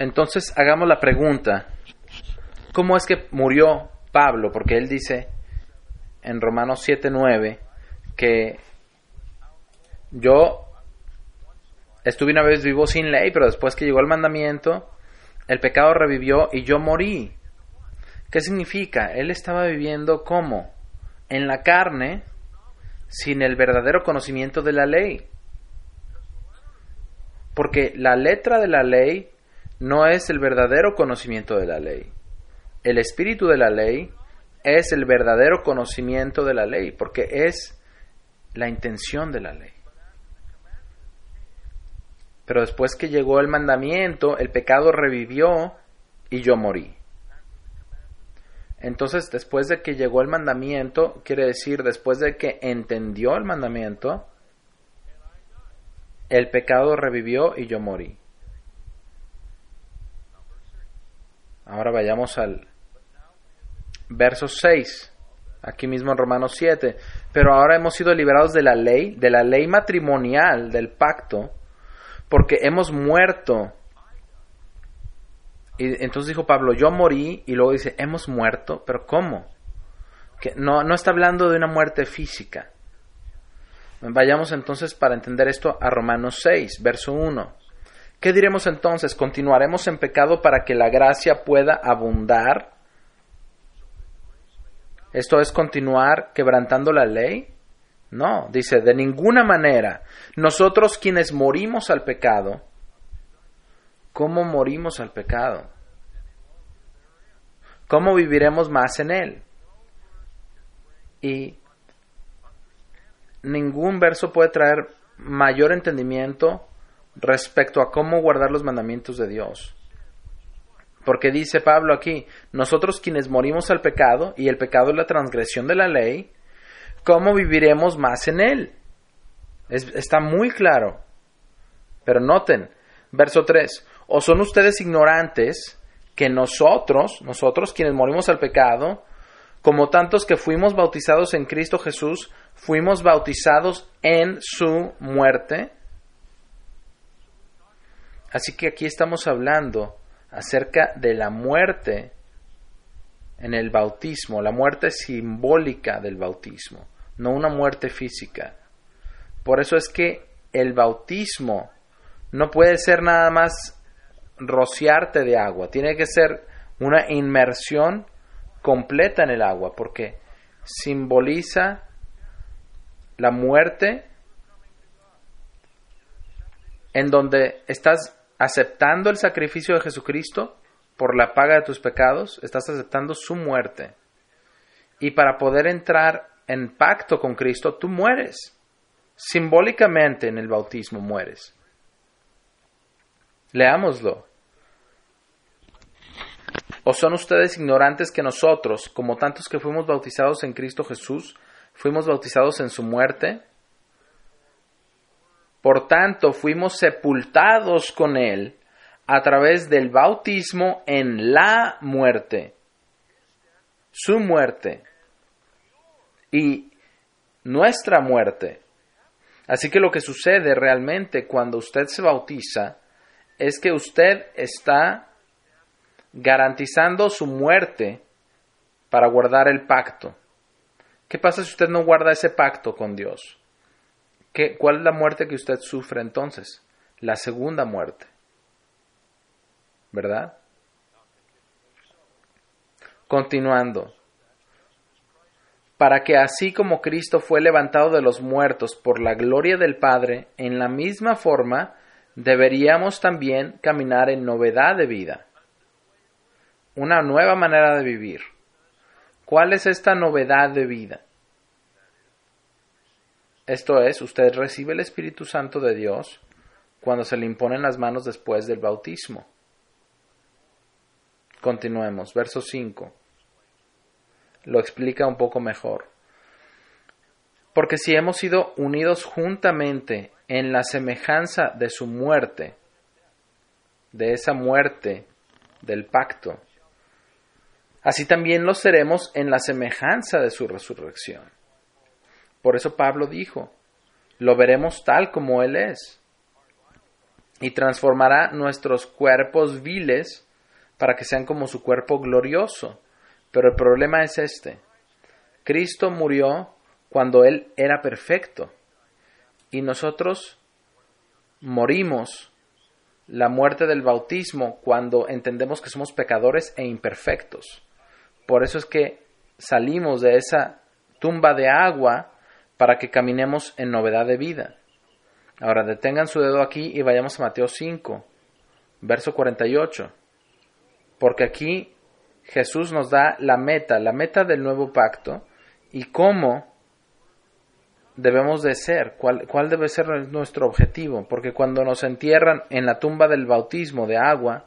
Entonces hagamos la pregunta, ¿cómo es que murió Pablo? Porque él dice en Romanos 7:9 que yo estuve una vez vivo sin ley, pero después que llegó el mandamiento, el pecado revivió y yo morí. ¿Qué significa? Él estaba viviendo ¿cómo? En la carne, sin el verdadero conocimiento de la ley. Porque la letra de la ley no es el verdadero conocimiento de la ley. El espíritu de la ley es el verdadero conocimiento de la ley, porque es la intención de la ley. Pero después que llegó el mandamiento, el pecado revivió y yo morí. Entonces, después de que llegó el mandamiento, quiere decir, después de que entendió el mandamiento, el pecado revivió y yo morí. Ahora vayamos al verso 6, aquí mismo en Romanos 7. Pero ahora hemos sido liberados de la ley matrimonial, del pacto, porque hemos muerto. Y entonces dijo Pablo, yo morí, y luego dice, hemos muerto, pero ¿cómo? Que no está hablando de una muerte física. Vayamos entonces para entender esto a Romanos 6, verso 1. ¿Qué diremos entonces? ¿Continuaremos en pecado para que la gracia pueda abundar? ¿Esto es continuar quebrantando la ley? No, dice, de ninguna manera. Nosotros quienes morimos al pecado, ¿cómo morimos al pecado? ¿Cómo viviremos más en él? Y ningún verso puede traer mayor entendimiento respecto a cómo guardar los mandamientos de Dios. Porque dice Pablo aquí, nosotros quienes morimos al pecado, y el pecado es la transgresión de la ley, ¿cómo viviremos más en él? Está muy claro. Pero noten, verso 3, ¿o son ustedes ignorantes que nosotros quienes morimos al pecado, como tantos que fuimos bautizados en Cristo Jesús, fuimos bautizados en su muerte? Así que aquí estamos hablando acerca de la muerte en el bautismo, la muerte simbólica del bautismo, no una muerte física. Por eso es que el bautismo no puede ser nada más rociarte de agua, tiene que ser una inmersión completa en el agua, porque simboliza la muerte en donde estás aceptando el sacrificio de Jesucristo por la paga de tus pecados, estás aceptando su muerte. Y para poder entrar en pacto con Cristo, tú mueres. Simbólicamente en el bautismo mueres. Leámoslo. ¿O son ustedes ignorantes que nosotros, como tantos que fuimos bautizados en Cristo Jesús, fuimos bautizados en su muerte? Por tanto, fuimos sepultados con Él a través del bautismo en la muerte, su muerte y nuestra muerte. Así que lo que sucede realmente cuando usted se bautiza es que usted está garantizando su muerte para guardar el pacto. ¿Qué pasa si usted no guarda ese pacto con Dios? ¿Cuál es la muerte que usted sufre entonces? La segunda muerte. ¿Verdad? Continuando. Para que así como Cristo fue levantado de los muertos por la gloria del Padre, en la misma forma deberíamos también caminar en novedad de vida. Una nueva manera de vivir. ¿Cuál es esta novedad de vida? Esto es, usted recibe el Espíritu Santo de Dios cuando se le imponen las manos después del bautismo. Continuemos, verso 5. Lo explica un poco mejor. Porque si hemos sido unidos juntamente en la semejanza de su muerte, de esa muerte del pacto, así también lo seremos en la semejanza de su resurrección. Por eso Pablo dijo, lo veremos tal como Él es. y transformará nuestros cuerpos viles para que sean como su cuerpo glorioso. Pero el problema es este. Cristo murió cuando Él era perfecto y nosotros morimos la muerte del bautismo cuando entendemos que somos pecadores e imperfectos. Por eso es que salimos de esa tumba de agua para que caminemos en novedad de vida. Ahora detengan su dedo aquí y vayamos a Mateo 5, verso 48. Porque aquí Jesús nos da la meta del nuevo pacto y cómo debemos de ser, cuál debe ser nuestro objetivo. Porque cuando nos entierran en la tumba del bautismo de agua,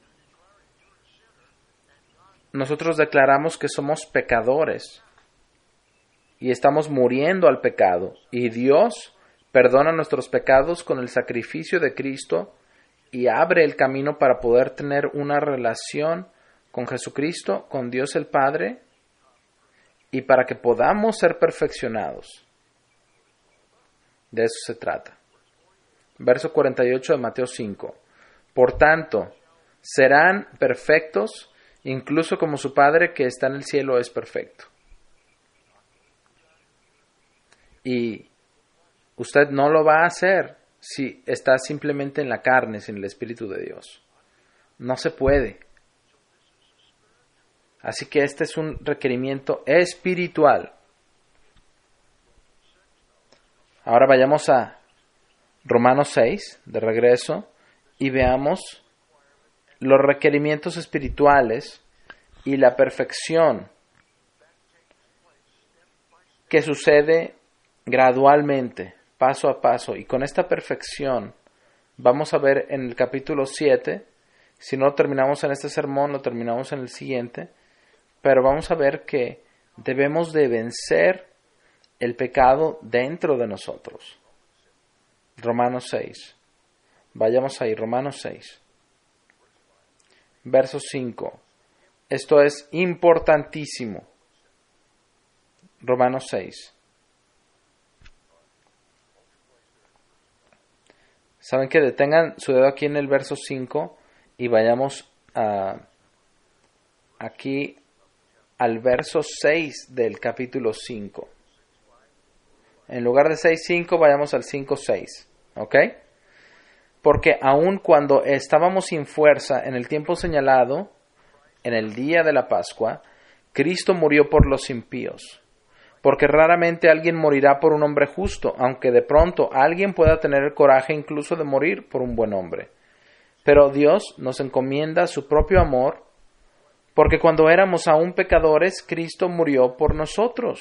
nosotros declaramos que somos pecadores y estamos muriendo al pecado. Y Dios perdona nuestros pecados con el sacrificio de Cristo y abre el camino para poder tener una relación con Jesucristo, con Dios el Padre, y para que podamos ser perfeccionados. De eso se trata. Verso 48 de Mateo 5. Por tanto, serán perfectos, incluso como su Padre que está en el cielo es perfecto. Y usted no lo va a hacer si está simplemente en la carne, sin el Espíritu de Dios. No se puede. Así que este es un requerimiento espiritual. Ahora vayamos a Romanos 6, de regreso, y veamos los requerimientos espirituales y la perfección que sucede gradualmente, paso a paso. Y con esta perfección vamos a ver en el capítulo 7, si no lo terminamos en este sermón, lo terminamos en el siguiente, pero vamos a ver que debemos de vencer el pecado dentro de nosotros. Romanos 6. Vayamos ahí, Romanos 6. Verso 5. Esto es importantísimo. Romanos 6. Saben que detengan su dedo aquí en el verso 5 y vayamos aquí al verso 6 del capítulo 5. En lugar de 6:5 vayamos al 5:6. ¿Ok? Porque aun cuando estábamos sin fuerza en el tiempo señalado, en el día de la Pascua, Cristo murió por los impíos. Porque raramente alguien morirá por un hombre justo, aunque de pronto alguien pueda tener el coraje incluso de morir por un buen hombre. Pero Dios nos encomienda su propio amor, porque cuando éramos aún pecadores, Cristo murió por nosotros.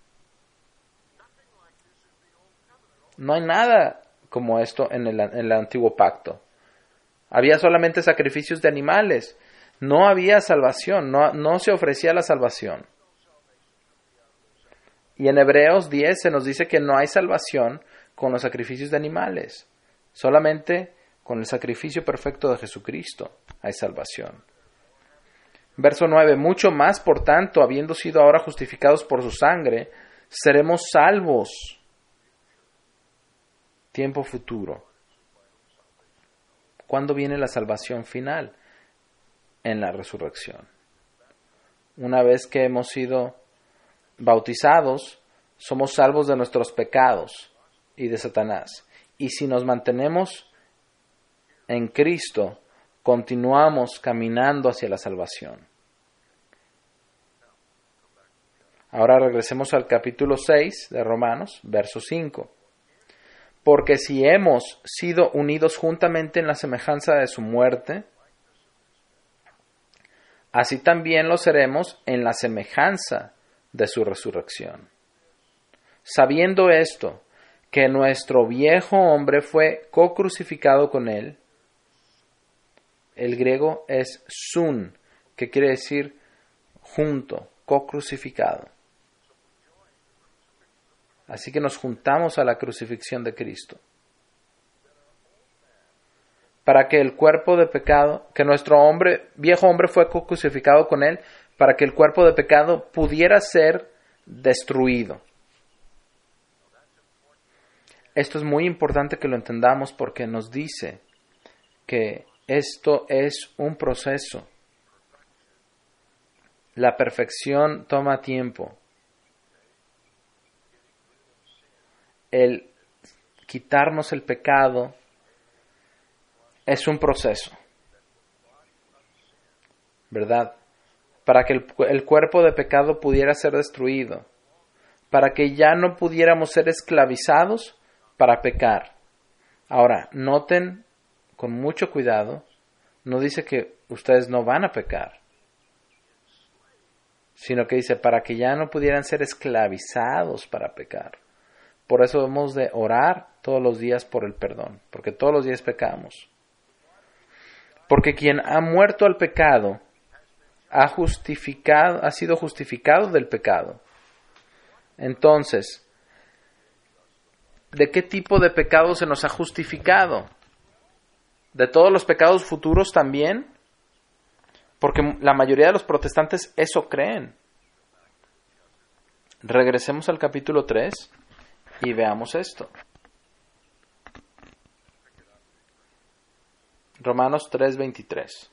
No hay nada como esto en el antiguo pacto. Había solamente sacrificios de animales. No había salvación, no se ofrecía la salvación. Y en Hebreos 10 se nos dice que no hay salvación con los sacrificios de animales. Solamente con el sacrificio perfecto de Jesucristo hay salvación. Verso 9. Mucho más, por tanto, habiendo sido ahora justificados por su sangre, seremos salvos. Tiempo futuro. ¿Cuándo viene la salvación final? En la resurrección. Una vez que hemos sido bautizados, somos salvos de nuestros pecados y de Satanás. Y si nos mantenemos en Cristo, continuamos caminando hacia la salvación. Ahora regresemos al capítulo 6 de Romanos, verso 5. Porque si hemos sido unidos juntamente en la semejanza de su muerte, así también lo seremos en la semejanza de su resurrección. Sabiendo esto, que nuestro viejo hombre fue co-crucificado con él. El griego es sun, que quiere decir junto, co-crucificado. Así que nos juntamos a la crucifixión de Cristo. Para que el cuerpo de pecado, que nuestro viejo hombre fue crucificado con él, para que el cuerpo de pecado pudiera ser destruido. Esto es muy importante que lo entendamos porque nos dice que esto es un proceso. La perfección toma tiempo. El quitarnos el pecado es un proceso, ¿verdad? Para que el cuerpo de pecado pudiera ser destruido, para que ya no pudiéramos ser esclavizados para pecar. Ahora, noten con mucho cuidado, no dice que ustedes no van a pecar, sino que dice para que ya no pudieran ser esclavizados para pecar. Por eso debemos de orar todos los días por el perdón, porque todos los días pecamos. Porque quien ha muerto al pecado ha sido justificado del pecado. Entonces, ¿de qué tipo de pecado se nos ha justificado? ¿De todos los pecados futuros también? Porque la mayoría de los protestantes eso creen. Regresemos al capítulo 3 y veamos esto. Romanos 3:23.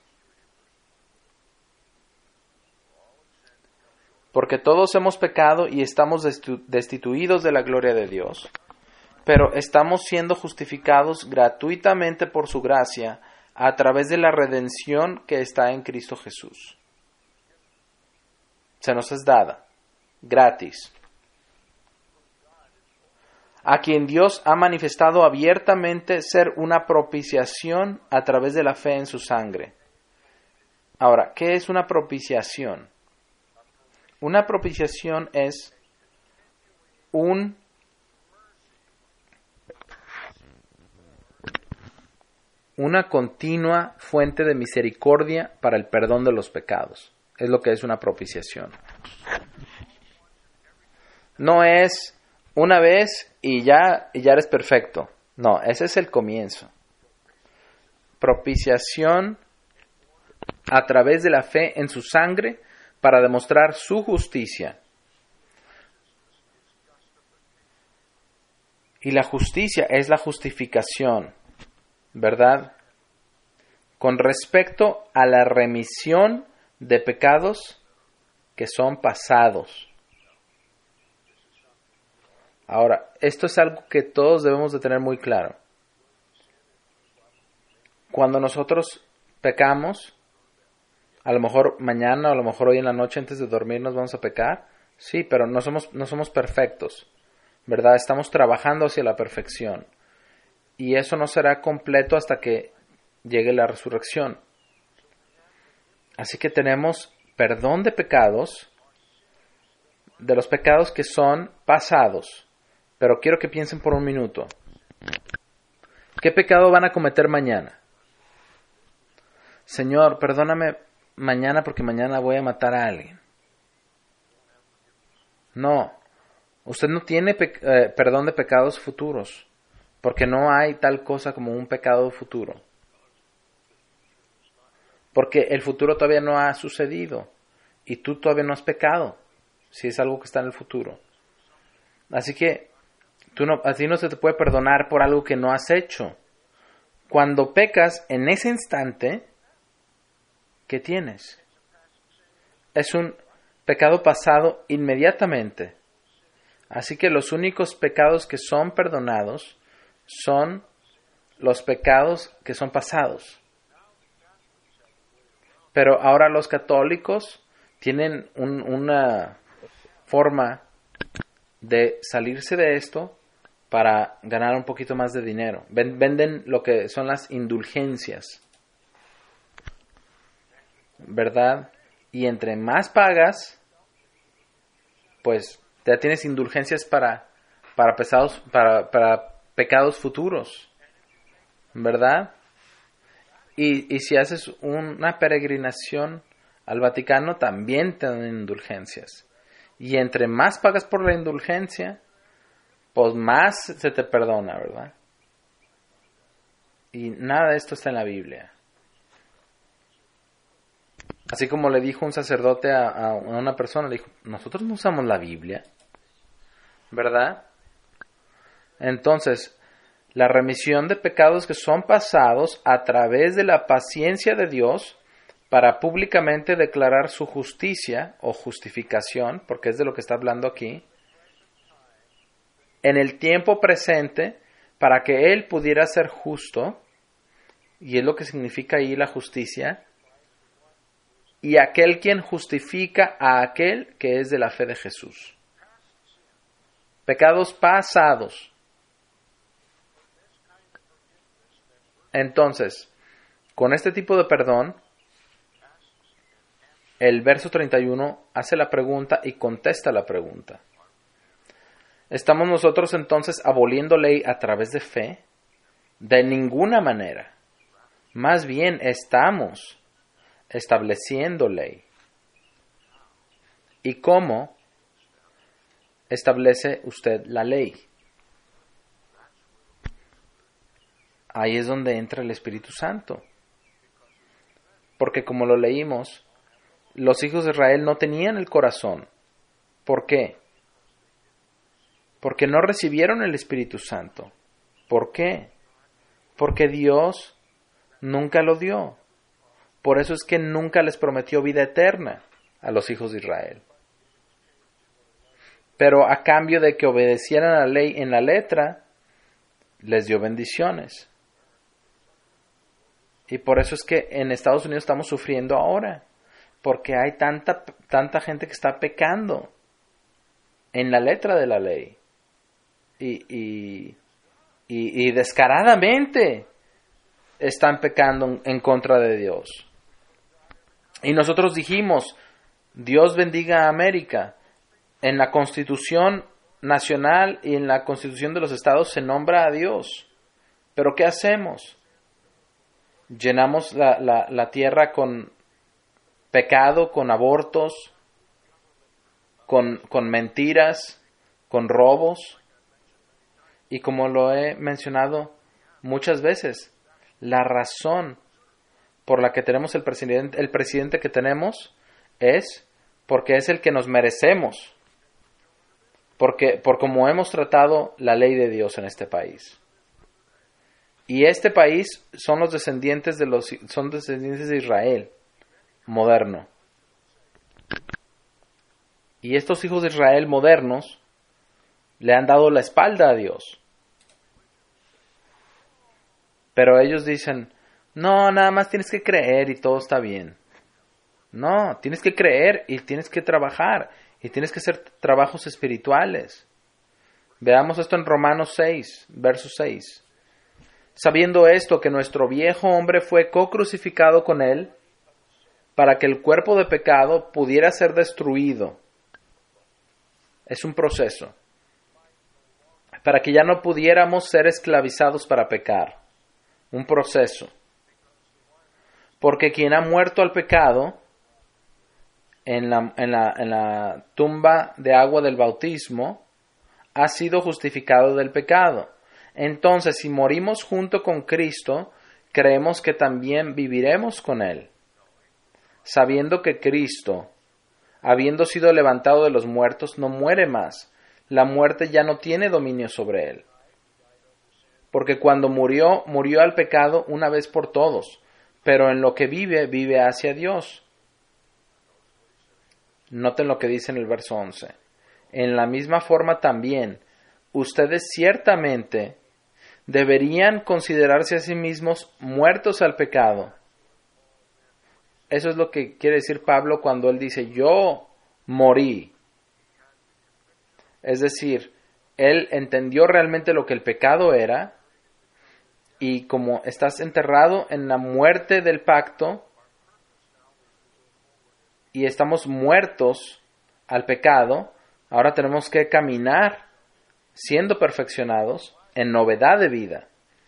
Porque todos hemos pecado y estamos destituidos de la gloria de Dios, pero estamos siendo justificados gratuitamente por su gracia a través de la redención que está en Cristo Jesús. Se nos es dada, gratis. A quien Dios ha manifestado abiertamente ser una propiciación a través de la fe en su sangre. Ahora, ¿qué es una propiciación? Una propiciación es una continua fuente de misericordia para el perdón de los pecados. Es lo que es una propiciación. No es una vez y ya eres perfecto. No, ese es el comienzo. Propiciación a través de la fe en su sangre para demostrar su justicia. Y la justicia es la justificación, ¿verdad? Con respecto a la remisión de pecados que son pasados. Ahora, esto es algo que todos debemos de tener muy claro. Cuando nosotros pecamos, a lo mejor mañana o a lo mejor hoy en la noche antes de dormir nos vamos a pecar. Sí, pero no somos perfectos, ¿verdad? Estamos trabajando hacia la perfección. Y eso no será completo hasta que llegue la resurrección. Así que tenemos perdón de pecados, de los pecados que son pasados. Pero quiero que piensen por un minuto. ¿Qué pecado van a cometer mañana? Señor, perdóname mañana porque mañana voy a matar a alguien. No, usted no tiene perdón de pecados futuros, porque no hay tal cosa como un pecado futuro. Porque el futuro todavía no ha sucedido y tú todavía no has pecado, si es algo que está en el futuro. Así que a ti no se te puede perdonar por algo que no has hecho. Cuando pecas en ese instante, ¿qué tienes? Es un pecado pasado inmediatamente. Así que los únicos pecados que son perdonados son los pecados que son pasados. Pero ahora los católicos tienen una forma de salirse de esto para ganar un poquito más de dinero. Venden lo que son las indulgencias, ¿verdad? Y entre más pagas, pues ya tienes indulgencias para pecados futuros, ¿verdad? Y si haces una peregrinación al Vaticano, también te dan indulgencias. Y entre más pagas por la indulgencia, pues más se te perdona, ¿verdad? Y nada de esto está en la Biblia. Así como le dijo un sacerdote a una persona, le dijo, nosotros no usamos la Biblia, ¿verdad? Entonces, la remisión de pecados que son pasados a través de la paciencia de Dios para públicamente declarar su justicia o justificación, porque es de lo que está hablando aquí, en el tiempo presente, para que Él pudiera ser justo, y es lo que significa ahí la justicia, y aquel quien justifica a aquel que es de la fe de Jesús. Pecados pasados. Entonces, con este tipo de perdón, el verso 31 hace la pregunta y contesta la pregunta. ¿Estamos nosotros entonces aboliendo ley a través de fe? De ninguna manera. Más bien estamos estableciendo ley. ¿Y cómo establece usted la ley? Ahí es donde entra el Espíritu Santo. Porque como lo leímos, los hijos de Israel no tenían el corazón. ¿Por qué? Porque no recibieron el Espíritu Santo. ¿Por qué? Porque Dios nunca lo dio. Por eso es que nunca les prometió vida eterna a los hijos de Israel. Pero a cambio de que obedecieran a la ley en la letra, les dio bendiciones. Y por eso es que en Estados Unidos estamos sufriendo ahora. Porque hay tanta gente que está pecando en la letra de la ley. Y descaradamente están pecando en contra de Dios. Y nosotros dijimos, Dios bendiga a América. En la Constitución Nacional y en la Constitución de los Estados se nombra a Dios. ¿Pero qué hacemos? Llenamos la tierra con pecado, con abortos, con mentiras, con robos. Y como lo he mencionado muchas veces, la razón por la que tenemos el presidente que tenemos es porque es el que nos merecemos. Por cómo hemos tratado la ley de Dios en este país. Y este país son descendientes de Israel moderno. Y estos hijos de Israel modernos le han dado la espalda a Dios. Pero ellos dicen, no, nada más tienes que creer y todo está bien. No, tienes que creer y tienes que trabajar y tienes que hacer trabajos espirituales. Veamos esto en Romanos 6, verso 6. Sabiendo esto, que nuestro viejo hombre fue co-crucificado con él, para que el cuerpo de pecado pudiera ser destruido. Es un proceso. Para que ya no pudiéramos ser esclavizados para pecar. Un proceso. Porque quien ha muerto al pecado, en la tumba de agua del bautismo, ha sido justificado del pecado. Entonces, si morimos junto con Cristo, creemos que también viviremos con Él. Sabiendo que Cristo, habiendo sido levantado de los muertos, no muere más. La muerte ya no tiene dominio sobre Él. Porque cuando murió, murió al pecado una vez por todos. Pero en lo que vive, vive hacia Dios. Noten lo que dice en el verso 11. En la misma forma también, ustedes ciertamente deberían considerarse a sí mismos muertos al pecado. Eso es lo que quiere decir Pablo cuando él dice, yo morí. Es decir, él entendió realmente lo que el pecado era, y como estás enterrado en la muerte del pacto, y estamos muertos al pecado, ahora tenemos que caminar siendo perfeccionados en novedad de vida.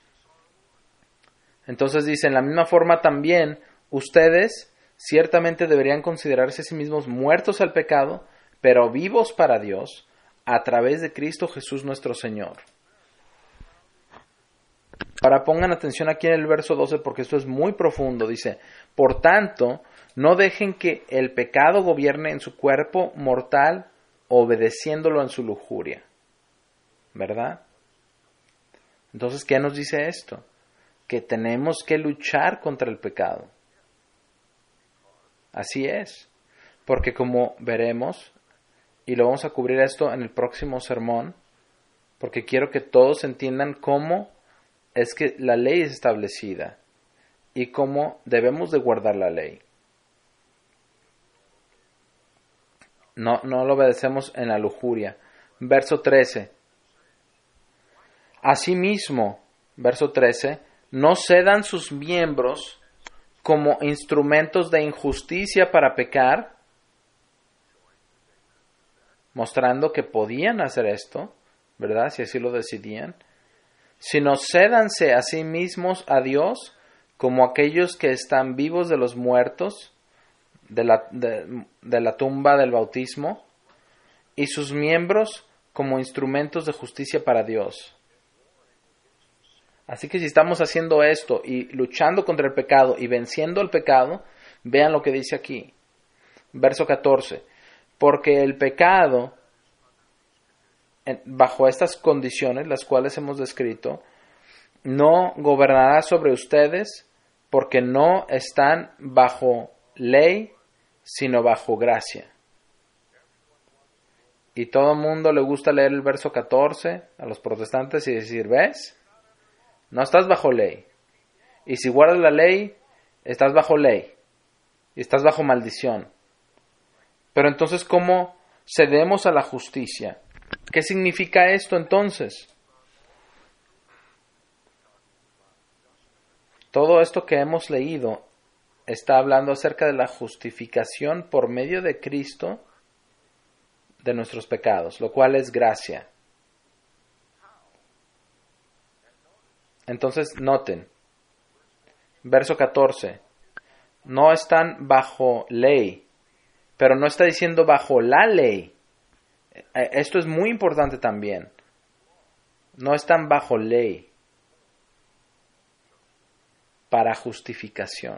Entonces dice, en la misma forma también, ustedes ciertamente deberían considerarse a sí mismos muertos al pecado, pero vivos para Dios, a través de Cristo Jesús nuestro Señor. Ahora pongan atención aquí en el verso 12, porque esto es muy profundo. Dice, por tanto, no dejen que el pecado gobierne en su cuerpo mortal, obedeciéndolo en su lujuria. ¿Verdad? Entonces, ¿qué nos dice esto? Que tenemos que luchar contra el pecado. Así es. Porque como veremos, y lo vamos a cubrir esto en el próximo sermón, porque quiero que todos entiendan cómo es que la ley es establecida y cómo debemos de guardar la ley. No lo obedecemos en la lujuria. Verso 13. Asimismo, verso 13, no cedan sus miembros como instrumentos de injusticia para pecar, mostrando que podían hacer esto, ¿verdad? Si así lo decidían, sino cédanse a sí mismos a Dios como aquellos que están vivos de los muertos, de la tumba del bautismo, y sus miembros como instrumentos de justicia para Dios. Así que si estamos haciendo esto y luchando contra el pecado y venciendo el pecado, vean lo que dice aquí. Verso 14. Porque el pecado, bajo estas condiciones, las cuales hemos descrito, no gobernará sobre ustedes porque no están bajo ley, sino bajo gracia. Y todo el mundo le gusta leer el verso 14 a los protestantes y decir, ¿ves? No estás bajo ley. Y si guardas la ley, estás bajo ley. Y estás bajo maldición. Pero entonces, ¿cómo cedemos a la justicia? ¿Qué significa esto entonces? Todo esto que hemos leído está hablando acerca de la justificación por medio de Cristo de nuestros pecados, lo cual es gracia. Entonces, noten, verso 14, no están bajo ley, pero no está diciendo bajo la ley. Esto es muy importante también. No están bajo ley para justificación.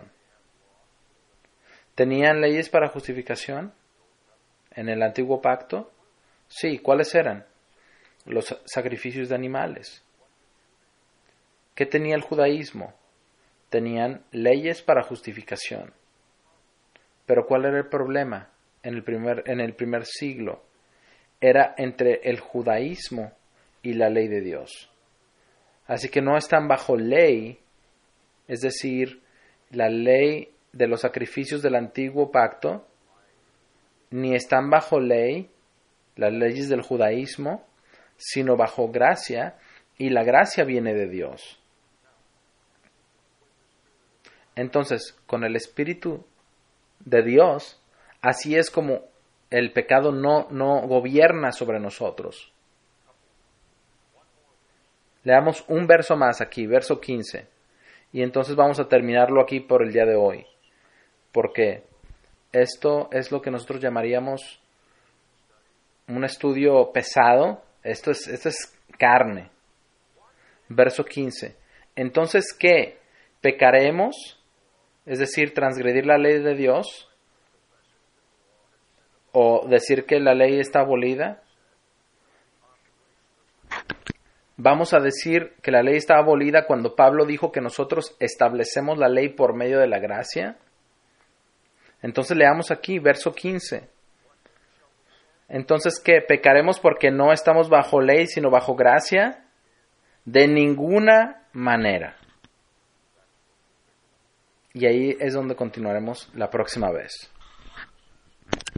¿Tenían leyes para justificación en el antiguo pacto? Sí, ¿cuáles eran? Los sacrificios de animales. ¿Qué tenía el judaísmo? Tenían leyes para justificación. Pero ¿cuál era el problema en el primer siglo? Era entre el judaísmo y la ley de Dios. Así que no están bajo ley, es decir, la ley de los sacrificios del antiguo pacto, ni están bajo ley, las leyes del judaísmo, sino bajo gracia, y la gracia viene de Dios. Entonces, con el Espíritu de Dios, así es como el pecado no gobierna sobre nosotros. Leamos un verso más aquí, verso 15. Y entonces vamos a terminarlo aquí por el día de hoy. Porque esto es lo que nosotros llamaríamos un estudio pesado. Esto es carne. Verso 15. Entonces, ¿qué? ¿Pecaremos? Es decir, transgredir la ley de Dios, o decir que la ley está abolida. Vamos a decir que la ley está abolida cuando Pablo dijo que nosotros establecemos la ley por medio de la gracia. Entonces leamos aquí, verso 15. Entonces, ¿qué? ¿Pecaremos porque no estamos bajo ley, sino bajo gracia? De ninguna manera. Y ahí es donde continuaremos la próxima vez.